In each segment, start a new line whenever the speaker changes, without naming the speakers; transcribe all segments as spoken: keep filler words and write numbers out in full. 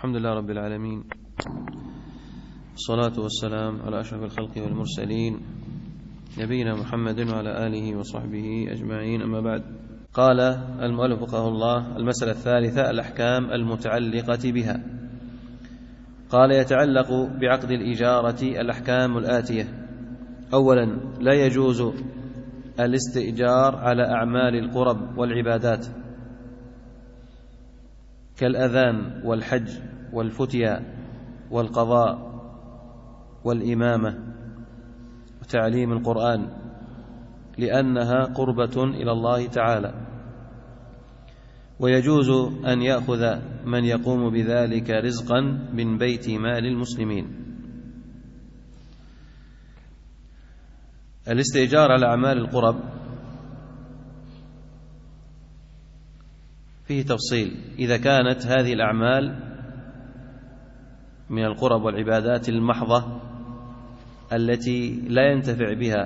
الحمد لله رب العالمين، الصلاة والسلام على أشرف الخلق والمرسلين نبينا محمد وعلى آله وصحبه أجمعين، أما بعد. قال المؤلف وفقه الله: المسألة الثالثة الأحكام المتعلقة بها. قال: يتعلق بعقد الإجارة الأحكام الآتية: أولا، لا يجوز الاستئجار على أعمال القرب والعبادات كالأذان والحج والفتيا والقضاء والإمامة وتعليم القرآن، لأنها قربة إلى الله تعالى. ويجوز أن يأخذ من يقوم بذلك رزقا من بيت مال المسلمين. الاستئجار على أعمال القرب فيه تفصيل. إذا كانت هذه الأعمال من القرب والعبادات المحضة التي لا ينتفع بها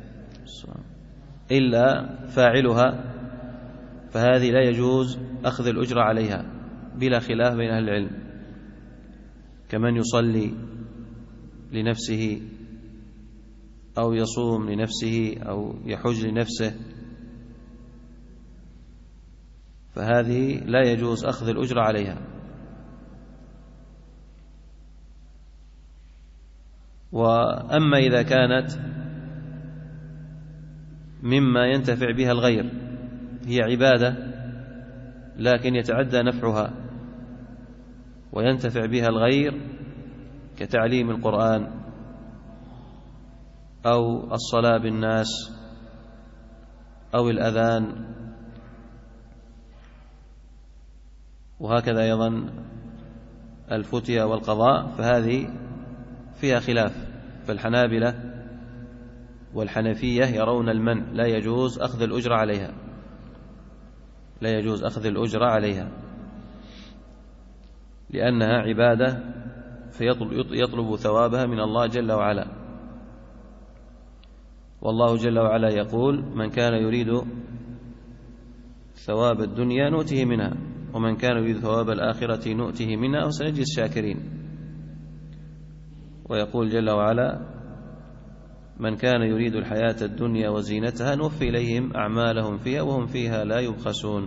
إلا فاعلها، فهذه لا يجوز أخذ الأجرة عليها بلا خلاف بين أهل العلم، كمن يصلي لنفسه أو يصوم لنفسه أو يحج لنفسه، فهذه لا يجوز أخذ الأجرة عليها. وأما إذا كانت مما ينتفع بها الغير، هي عبادة لكن يتعدى نفعها وينتفع بها الغير كتعليم القرآن أو الصلاة بالناس أو الأذان، وهكذا أيضا الفتيا والقضاء، فهذه فيها خلاف. فالحنابلة والحنفية يرون المنع، لا يجوز أخذ الأجرة عليها، لا يجوز أخذ الأجرة عليها لأنها عبادة فيطلب ثوابها من الله جل وعلا. والله جل وعلا يقول: من كان يريد ثواب الدنيا نؤته منها ومن كان يريد ثواب الآخرة نؤته منها وسنجزي الشاكرين. ويقول جل وعلا: من كان يريد الحياة الدنيا وزينتها نوفي إليهم أعمالهم فيها وهم فيها لا يبخسون،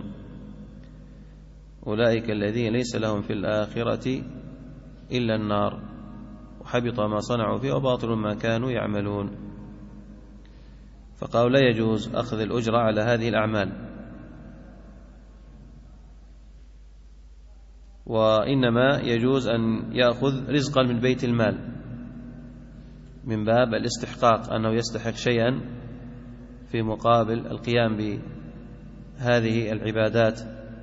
أولئك الذين ليس لهم في الآخرة إلا النار وحبط ما صنعوا فيه وباطل ما كانوا يعملون. فقالوا لا يجوز أخذ الأجرة على هذه الأعمال، وإنما يجوز أن يأخذ رزقا من بيت المال من باب الاستحقاق، أنه يستحق شيئا في مقابل القيام بهذه العبادات،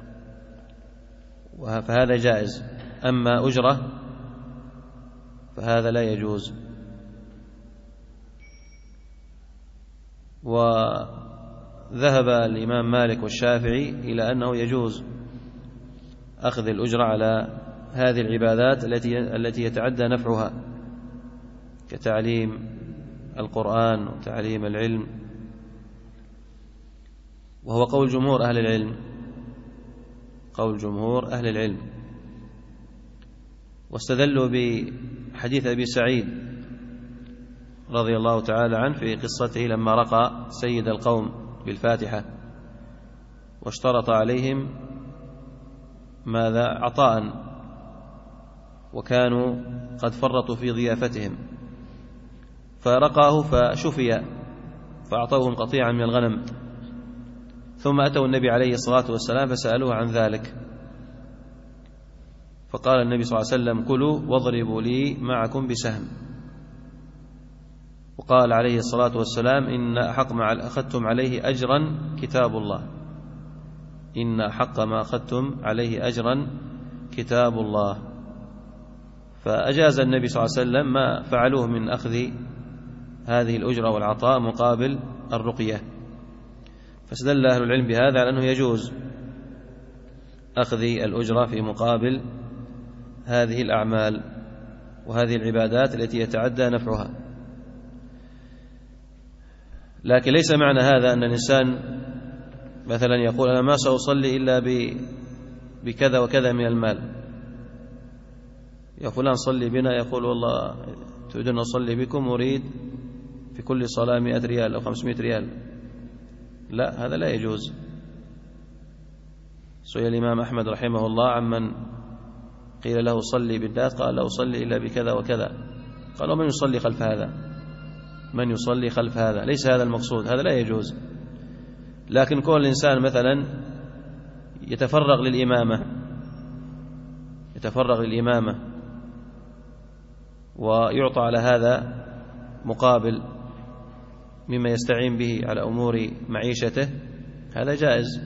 فهذا جائز. أما أجرة فهذا لا يجوز. وذهب الإمام مالك والشافعي إلى أنه يجوز أخذ الأجرة على هذه العبادات التي التي يتعدى نفعها كتعليم القرآن وتعليم العلم، وهو قول جمهور أهل العلم، قول جمهور أهل العلم. واستدلوا بحديث أبي سعيد رضي الله تعالى عنه في قصته لما رقى سيد القوم بالفاتحة واشترط عليهم ماذا؟ عطاء، وكانوا قد فرطوا في ضيافتهم، فرقاه فشفي فأعطوهم قطيعا من الغنم، ثم أتوا النبي عليه الصلاة والسلام فسألوه عن ذلك، فقال النبي صلى الله عليه وسلم: كلوا واضربوا لي معكم بسهم. وقال عليه الصلاة والسلام: إن أحق ما أخذتم عليه أجرا كتاب الله، إن أحق ما أخذتم عليه أجرا كتاب الله. فأجاز النبي صلى الله عليه وسلم ما فعلوه من أخذ هذه الأجرة والعطاء مقابل الرقية. فاستدل أهل العلم بهذا على أنه يجوز أخذ الأجرة في مقابل هذه الأعمال وهذه العبادات التي يتعدى نفعها. لكن ليس معنى هذا أن الإنسان مثلا يقول: أنا ما سأصلي إلا بكذا وكذا من المال، يا فلان صلي بنا، يقول والله تريدون أصلي بكم، أريد في كل صلاة مئة ريال أو خمسمائة ريال. لا، هذا لا يجوز. سئل الإمام أحمد رحمه الله عمن قيل له صلي بالناس، قال لا أصلي إلا بكذا وكذا. قال ومن يصلي خلف هذا؟ من يصلي خلف هذا؟ ليس هذا المقصود، هذا لا يجوز. لكن كون الإنسان مثلا يتفرغ للإمامة يتفرغ للإمامة ويعطى على هذا مقابل مما يستعين به على أمور معيشته، هذا جائز.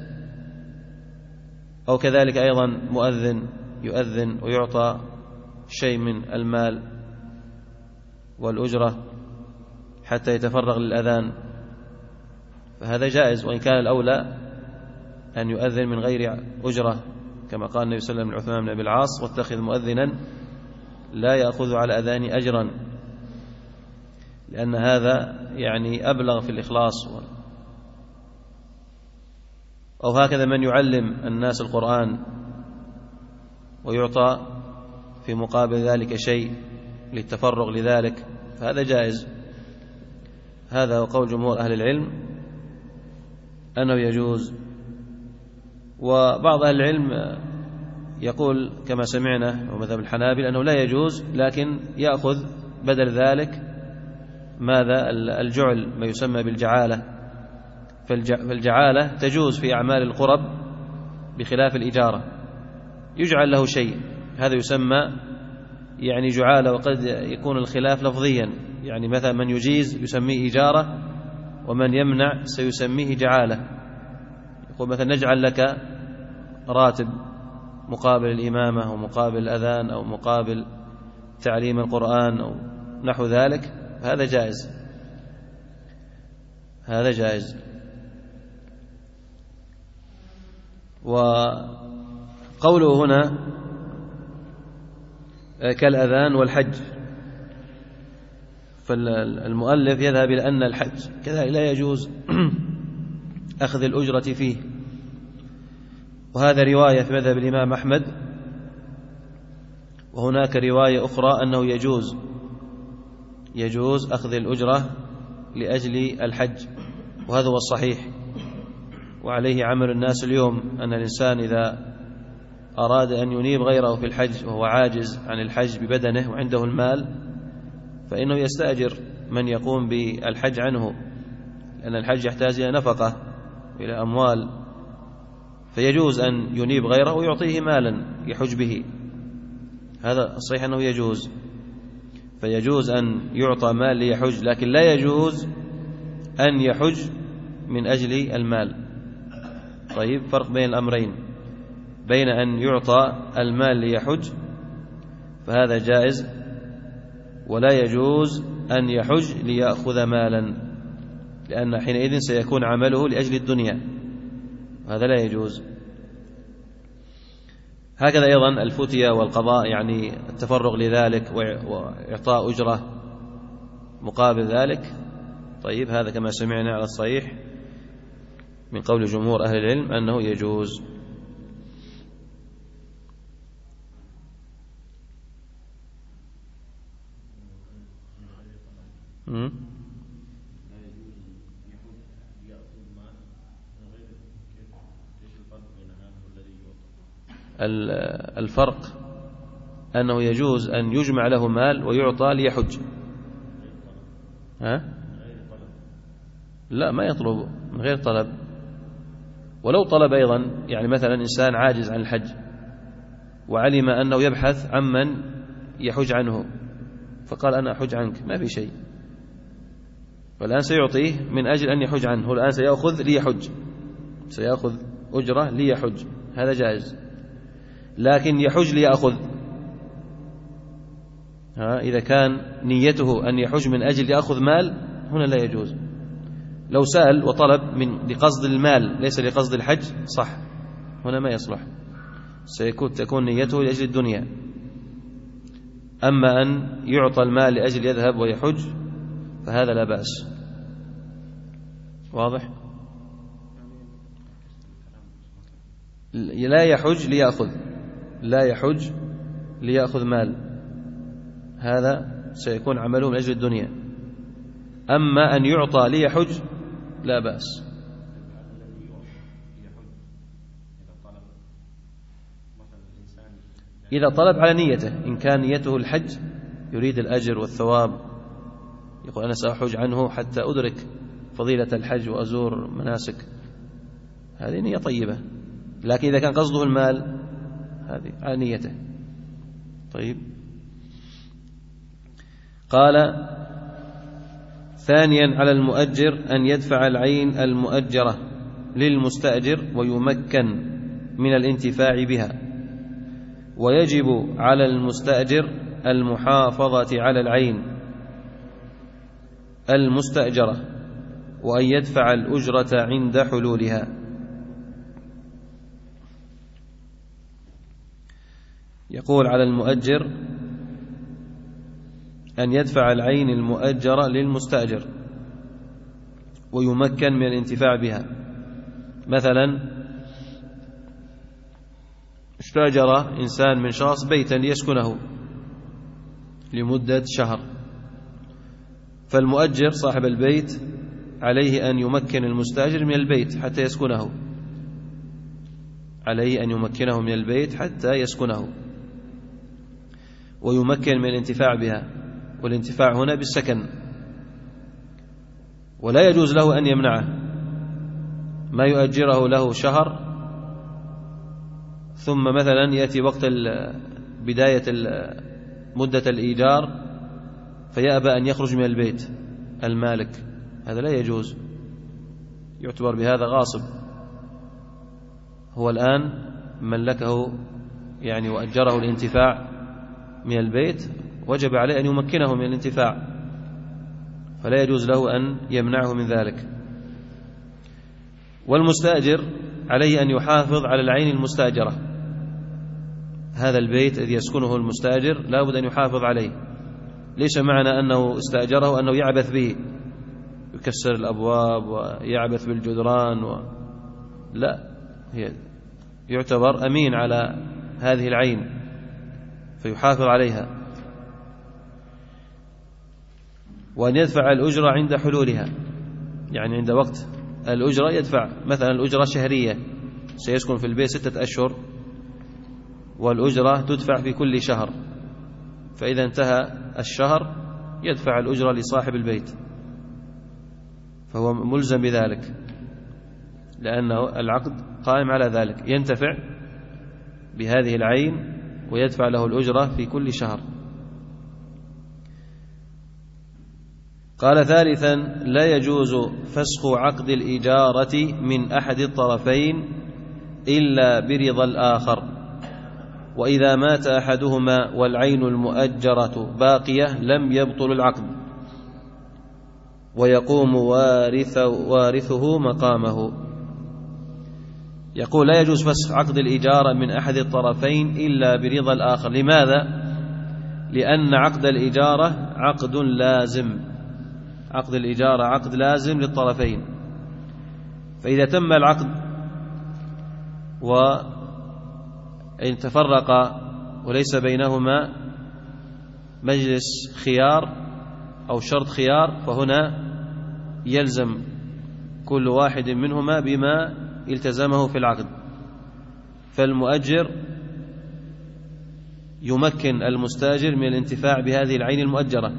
أو كذلك أيضا مؤذن يؤذن ويعطى شيء من المال والأجرة حتى يتفرغ للأذان، فهذا جائز، وإن كان الأولى أن يؤذن من غير أجرة، كما قال النبي صلى الله عليه وسلم لعثمان بن أبي العاص: واتخذ مؤذنا لا يأخذ على أذان أجرا، لأن هذا يعني أبلغ في الإخلاص. أو هكذا من يعلم الناس القرآن ويعطى في مقابل ذلك شيء للتفرغ لذلك، فهذا جائز. هذا قول جمهور أهل العلم أنه يجوز. وبعض أهل العلم يقول كما سمعنا ومذهب الحنابلة أنه لا يجوز، لكن يأخذ بدل ذلك ماذا؟ الجعل، ما يسمى بالجعالة. فالجعالة تجوز في أعمال القرب بخلاف الإجارة، يجعل له شيء، هذا يسمى يعني جعالة. وقد يكون الخلاف لفظيا، يعني مثلا من يجيز يسميه إجارة، ومن يمنع سيسميه جعالة. يقول مثلا نجعل لك راتب مقابل الإمامة ومقابل الأذان أو مقابل تعليم القرآن أو نحو ذلك، هذا جائز، هذا جائز. وقوله هنا كالأذان والحج، فالمؤلف يذهب إلى أن الحج كذلك لا يجوز أخذ الأجرة فيه، وهذا رواية في مذهب الإمام أحمد. وهناك رواية أخرى أنه يجوز يجوز أخذ الأجرة لأجل الحج، وهذا هو الصحيح، وعليه عمل الناس اليوم، أن الإنسان إذا أراد أن ينيب غيره في الحج وهو عاجز عن الحج ببدنه وعنده المال، فإنه يستأجر من يقوم بالحج عنه، لأن الحج يحتاج إلى نفقة وإلى أموال، فيجوز أن ينيب غيره ويعطيه مالا يحج به. هذا الصحيح أنه يجوز، فيجوز أن يعطى مال ليحج، لكن لا يجوز أن يحج من أجل المال. طيب، فرق بين الأمرين، بين أن يعطى المال ليحج فهذا جائز، ولا يجوز أن يحج ليأخذ مالا، لأن حينئذ سيكون عمله لأجل الدنيا، وهذا لا يجوز. هكذا أيضا الفتية والقضاء، يعني التفرغ لذلك وإعطاء أجرة مقابل ذلك. طيب، هذا كما سمعنا على الصحيح من قول جمهور أهل العلم أنه يجوز. م? الفرق أنه يجوز أن يجمع له مال ويعطى ليحج. ها؟ لا، ما يطلب من غير طلب. ولو طلب أيضا، يعني مثلا إنسان عاجز عن الحج وعلم أنه يبحث عمن يحج عنه، فقال أنا أحج عنك، ما في شيء، والآن سيعطيه من أجل أن يحج عنه، هو الآن سيأخذ ليحج، سيأخذ أجرة ليحج، هذا جائز. لكن يحج ليأخذ، ها، إذا كان نيته أن يحج من أجل يأخذ مال، هنا لا يجوز. لو سأل وطلب من لقصد المال ليس لقصد الحج، صح، هنا ما يصلح، سيكون تكون نيته لأجل الدنيا. أما أن يعطى المال لأجل يذهب ويحج فهذا لا بأس. واضح؟ لا يحج ليأخذ لا يحج ليأخذ مال، هذا سيكون عمله من أجل الدنيا. أما أن يعطى ليحج لا بأس. إذا طلب على نيته، إن كان نيته الحج يريد الأجر والثواب، يقول أنا سأحج عنه حتى أدرك فضيلة الحج وأزور مناسك، هذه نية طيبة. لكن إذا كان قصده المال هذه على نيته. طيب. قال ثانيا على المؤجر أن يدفع العين المؤجرة للمستأجر ويمكن من الانتفاع بها، ويجب على المستأجر المحافظة على العين المستأجرة وأن يدفع الأجرة عند حلولها. يقول على المؤجر أن يدفع العين المؤجرة للمستأجر ويمكن من الانتفاع بها. مثلا استأجر إنسان من شخص بيتا ليسكنه لمدة شهر، فالمؤجر صاحب البيت عليه أن يمكن المستأجر من البيت حتى يسكنه، عليه أن يمكنه من البيت حتى يسكنه ويمكن من الانتفاع بها، والانتفاع هنا بالسكن. ولا يجوز له أن يمنعه، ما يؤجره له شهر ثم مثلا يأتي وقت بداية مدة الإيجار فيأبى أن يخرج من البيت المالك، هذا لا يجوز، يعتبر بهذا غاصب. هو الآن ملكه يعني وأجره الانتفاع من البيت، وجب عليه أن يمكنه من الانتفاع، فلا يجوز له أن يمنعه من ذلك. والمستأجر عليه أن يحافظ على العين المستأجرة، هذا البيت الذي يسكنه المستأجر لا بد أن يحافظ عليه. ليس معنى أنه استأجره أنه يعبث به، يكسر الأبواب ويعبث بالجدران و... لا، هي يعتبر أمين على هذه العين فيحافظ عليها. وأن يدفع الأجرة عند حلولها، يعني عند وقت الأجرة يدفع، مثلا الأجرة شهرية، سيسكن في البيت ستة أشهر والأجرة تدفع في كل شهر، فإذا انتهى الشهر يدفع الأجرة لصاحب البيت، فهو ملزم بذلك لأنه العقد قائم على ذلك، ينتفع بهذه العين ويدفع له الأجرة في كل شهر. قال ثالثا لا يجوز فسخ عقد الإجارة من أحد الطرفين إلا برضا الآخر، وإذا مات أحدهما والعين المؤجرة باقية لم يبطل العقد ويقوم وارث وارثه مقامه. يقول لا يجوز فسخ عقد الإجارة من أحد الطرفين إلا برضا الآخر. لماذا؟ لأن عقد الإجارة عقد لازم، عقد الإجارة عقد لازم للطرفين، فإذا تم العقد وإن تفرق وليس بينهما مجلس خيار أو شرط خيار فهنا يلزم كل واحد منهما بما التزمه في العقد. فالمؤجر يمكن المستأجر من الانتفاع بهذه العين المؤجرة،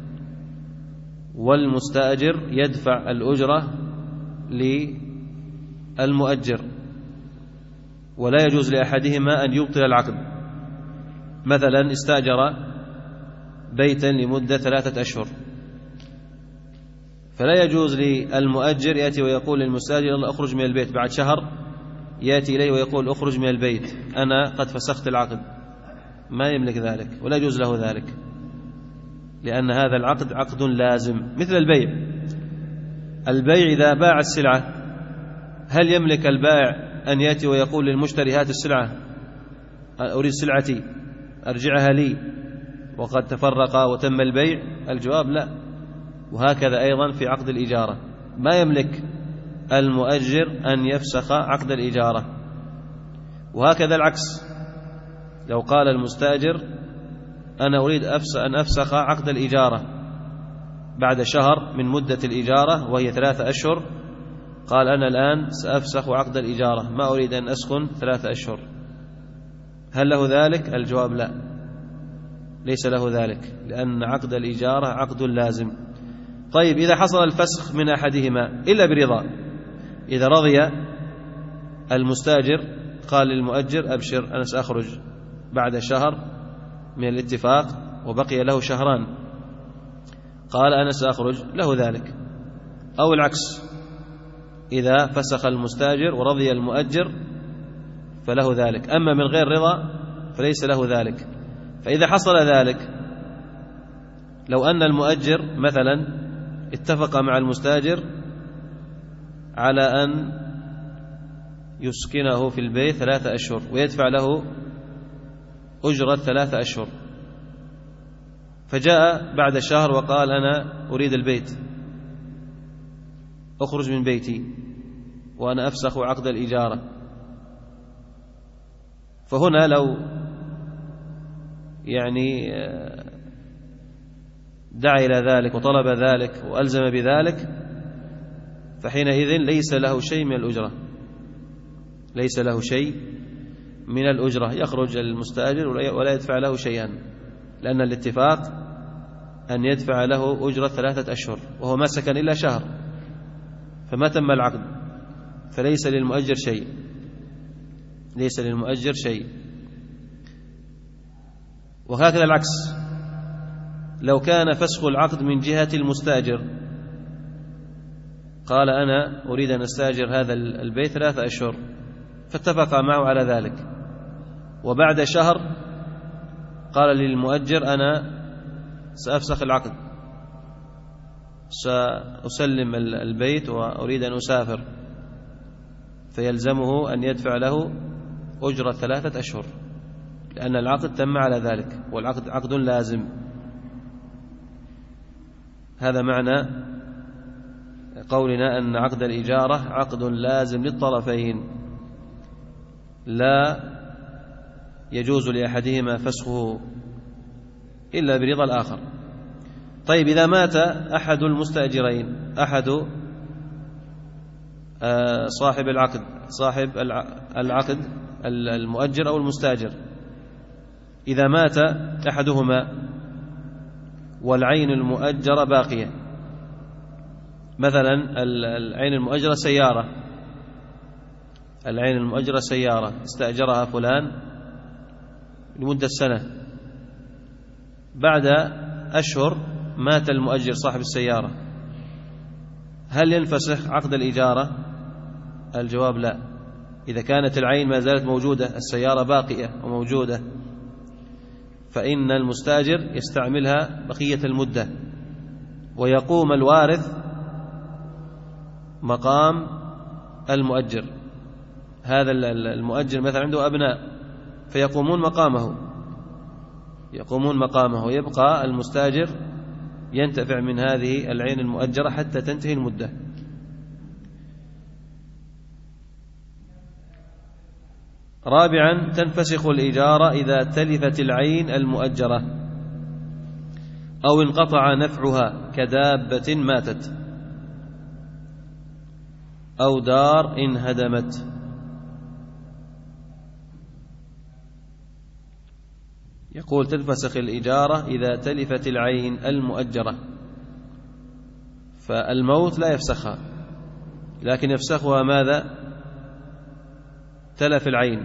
والمستأجر يدفع الأجرة للمؤجر، ولا يجوز لأحدهما أن يبطل العقد. مثلا استأجر بيتا لمدة ثلاثة أشهر، فلا يجوز للمؤجر يأتي ويقول للمستأجر الله أخرج من البيت، بعد شهر يأتي إليه ويقول أخرج من البيت أنا قد فسخت العقد، ما يملك ذلك ولا يجوز له ذلك، لأن هذا العقد عقد لازم. مثل البيع، البيع إذا باع السلعة هل يملك البائع أن يأتي ويقول للمشتري هات السلعة أريد سلعتي أرجعها لي وقد تفرق وتم البيع؟ الجواب لا. وهكذا أيضا في عقد الإجارة ما يملك المؤجر أن يفسخ عقد الإجارة، وهكذا العكس. لو قال المستأجر أنا أريد أن أفسخ عقد الإجارة بعد شهر من مدة الإجارة وهي ثلاثة أشهر، قال أنا الآن سأفسخ عقد الإجارة، ما أريد أن أسكن ثلاثة أشهر، هل له ذلك؟ الجواب لا، ليس له ذلك، لأن عقد الإجارة عقد لازم. طيب إذا حصل الفسخ من أحدهما إلا برضا، إذا رضي المستاجر قال للمؤجر أبشر أنا سأخرج بعد شهر من الاتفاق وبقي له شهران، قال أنا سأخرج، له ذلك. أو العكس، إذا فسخ المستاجر ورضي المؤجر فله ذلك، أما من غير رضا فليس له ذلك. فإذا حصل ذلك، لو أن المؤجر مثلا اتفق مع المستاجر على أن يسكنه في البيت ثلاثة أشهر ويدفع له أجرة ثلاثة أشهر، فجاء بعد شهر وقال أنا أريد البيت، أخرج من بيتي وأنا أفسخ عقد الإجارة، فهنا لو يعني دعا إلى ذلك وطلب ذلك وألزم بذلك، فحينئذ ليس له شيء من الأجرة، ليس له شيء من الأجرة، يخرج المستأجر ولا يدفع له شيئا، لأن الاتفاق أن يدفع له أجرة ثلاثة أشهر وهو ما سكن إلا شهر، فما تم العقد، فليس للمؤجر شيء، ليس للمؤجر شيء. وهكذا العكس، لو كان فسخ العقد من جهة المستأجر، قال أنا أريد أن أستأجر هذا البيت ثلاثة أشهر، فاتفق معه على ذلك، وبعد شهر قال للمؤجر أنا سأفسخ العقد، سأسلم البيت وأريد أن أسافر، فيلزمه أن يدفع له أجرة ثلاثة أشهر، لأن العقد تم على ذلك، والعقد عقد لازم. هذا معنى قولنا أن عقد الإجارة عقد لازم للطرفين، لا يجوز لأحدهما فسخه إلا برضا الآخر. طيب إذا مات أحد المستأجرين، أحد صاحب العقد، صاحب العقد المؤجر أو المستأجر، إذا مات أحدهما والعين المؤجرة باقية، مثلا العين المؤجرة سيارة، العين المؤجرة سيارة استأجرها فلان لمدة سنة، بعد أشهر مات المؤجر صاحب السيارة، هل ينفسخ عقد الإجارة؟ الجواب لا، إذا كانت العين ما زالت موجودة، السيارة باقية وموجودة، فإن المستأجر يستعملها بقية المدة، ويقوم الوارث مقام المؤجر. هذا المؤجر مثلا عنده أبناء فيقومون مقامه، يقومون مقامه ويبقى المستأجر ينتفع من هذه العين المؤجرة حتى تنتهي المدة. رابعا، تنفسخ الإجارة إذا تلفت العين المؤجرة أو انقطع نفعها كدابة ماتت أو دار انهدمت. يقول تنفسخ الإجارة إذا تلفت العين المؤجرة، فالموت لا يفسخها، لكن يفسخها ماذا؟ تلف العين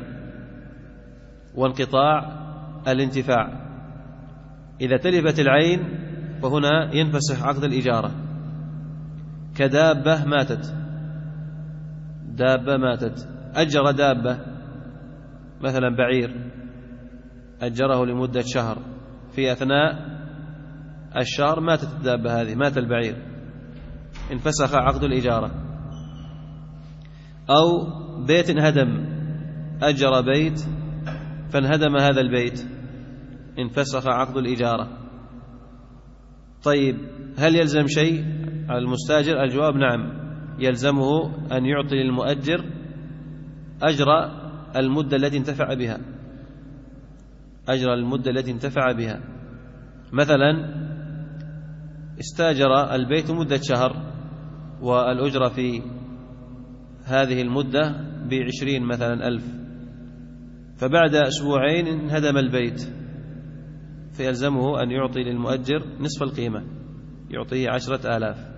وانقطاع الانتفاع. إذا تلفت العين فهنا ينفسخ عقد الإجارة، كدابة ماتت، دابة ماتت، أجر دابة مثلا بعير، أجره لمدة شهر، في أثناء الشهر ماتت الدابة هذه، مات البعير، انفسخ عقد الإجارة. أو بيت انهدم، أجر بيت فانهدم هذا البيت، انفسخ عقد الإجارة. طيب هل يلزم شيء على المستاجر؟ الجواب نعم، يلزمه أن يعطي للمؤجر أجر المدة التي انتفع بها، أجر المدة التي انتفع بها، مثلا استاجر البيت مدة شهر والأجرة في هذه المدة بعشرين مثلا ألف، فبعد أسبوعين انهدم البيت، فيلزمه أن يعطي للمؤجر نصف القيمة، يعطيه عشرة آلاف.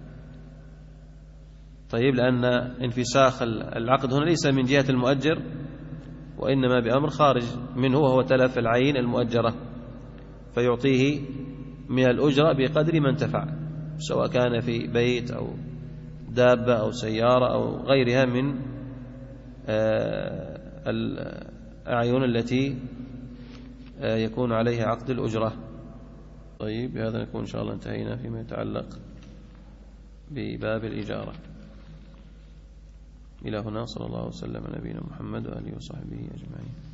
طيب، لأن انفساخ العقد هنا ليس من جهة المؤجر، وإنما بأمر خارج منه، وهو تلف العين المؤجرة، فيعطيه من الأجرة بقدر ما انتفع، سواء كان في بيت أو دابة أو سيارة أو غيرها من الأعين التي يكون عليها عقد الأجرة. طيب، بهذا نكون إن شاء الله انتهينا فيما يتعلق بباب الإجارة. إلى هنا، صلى الله وسلم على نبينا محمد وآله وصحبه أجمعين.